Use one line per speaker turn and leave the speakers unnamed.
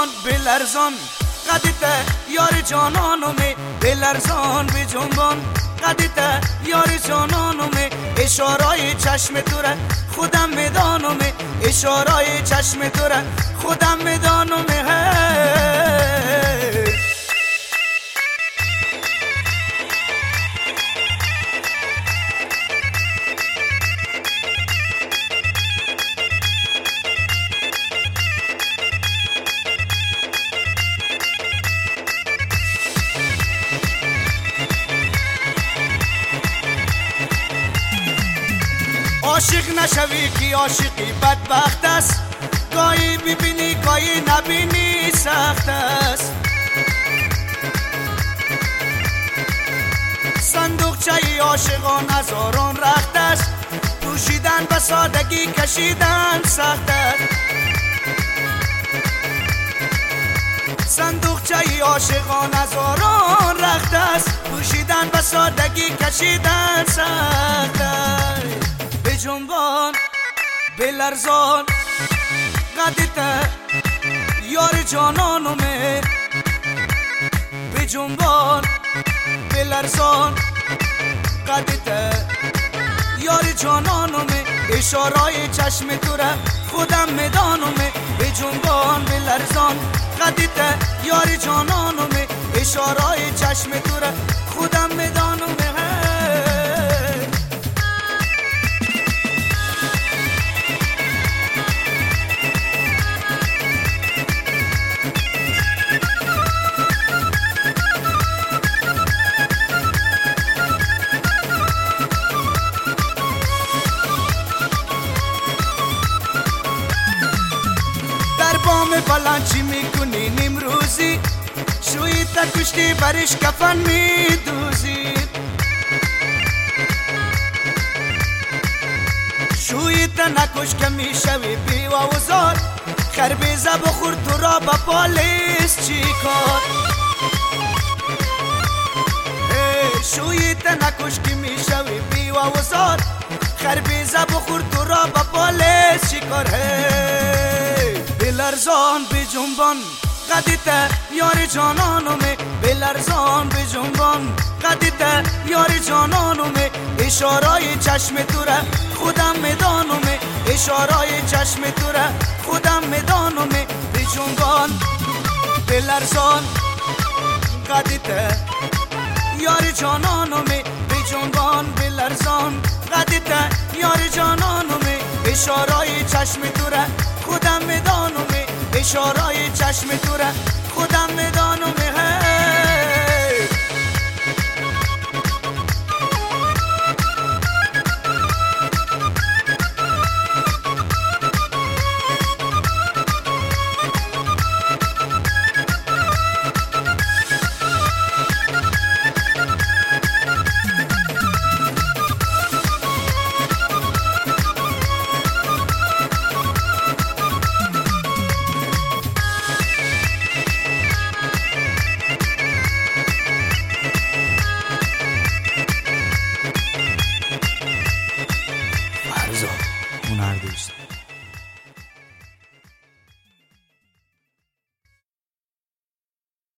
جنبان بلرزان قدیت یار جانانومه بلرزان به جنبان قدیت یار جانانومه اشارای چشم تو را خودم میدانومه اشارای چشم تو را خودم میدانومه عاشق نشوی که عاشقی بدبخت است گاهی ببینی گاهی نبینی سخت است صندوقچه عاشقان هزاران رخت است پوشیدن به سادگی کشیدن سخت است صندوقچه عاشقان هزاران رخت است پوشیدن به سادگی کشیدن سخت است جنبان بلرزان قدیت یار جانانومه به جنبان بلرزان قدیت یار جانانومه اشارای چشم تو را خودم میدانومه به جنبان بلرزان قدیت یار جانانومه اشارای چشم تو را خودم میدانومه بام بلند چی میکنی نمروزی شوی تا کشتی برش کفن میدوزی شوی تا نکش که میشوی بی و وزار خربیزه بخور تو را با پالیس چی کار شوی تا نکش که میشوی بی و وزار خربیزه بخور تو را با پالیس چی کار بلرزان به جنبان قدیت یار جانانومه بلرزان به جنبان قدیت یار جانانومه اشارای چشم تو را خودم میدانومه اشارای چشم تو را خودم میدانومه به جنبان بلرزان قدیت یار جانانومه به جنبان بلرزان قدیت یار جانانومه اشارای چشم تو را خودم میدانومه اشارای چشم تو را خودم میدانومه
هنر دوست